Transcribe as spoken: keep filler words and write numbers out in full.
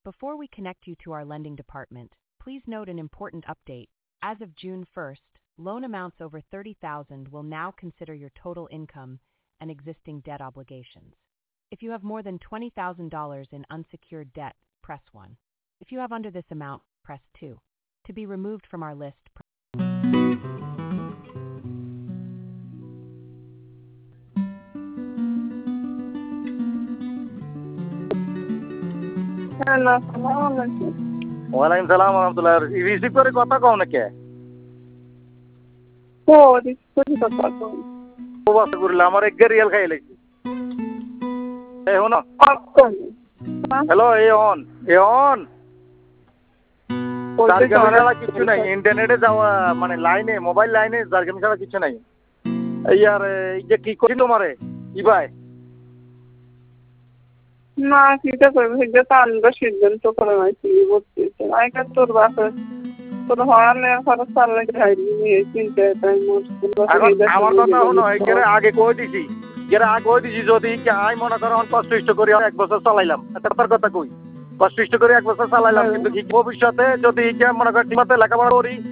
Before we connect you to our lending department, please note an important update. As of June first, loan amounts over thirty thousand dollars will now consider your total income and existing debt obligations. If you have more than twenty thousand dollars in unsecured debt, press one. If you have under this amount, press two. To be removed from our list, press hello, আসসালামু আলাইকুম। ওয়ালাইকুম সালাম রহমতুল্লাহ। Receive করে কথা কও নাকি? ও receive করে কথা কও। ও বাস করলে আমার এক রিয়াল খাই লাগছে। এই হনো। হ্যালো এই অন এই অন জারগামি ছাড়া কিছু নাই, ইন্টারনেটে যাওয়া মানে লাইনে মোবাইল লাইনে জারগামি ছাড়া কিছু নাই। এই আর এই যে কি করি তোমারে ইবাই না কিটা করবে সেটা তো আমরা সিদ্ধান্ত করে নাই কি বলতেছে আইকা তোর বাসা তোর হওয়ালে খরচ চাললে খাইলি চিন্তা তাই মোট আমার কথা হলো একেরে আগে কই দিছি এর আগে কই দিছি যদি কি আই মনে করো কষ্ট ইষ্ট করি এক বছর চালাইলাম তার কথা কই কষ্ট ইষ্ট করে এক বছর চালাইলাম কিন্তু ভবিষ্যতে যদি মনে করি ঠিকমতো লেখাপড়া করি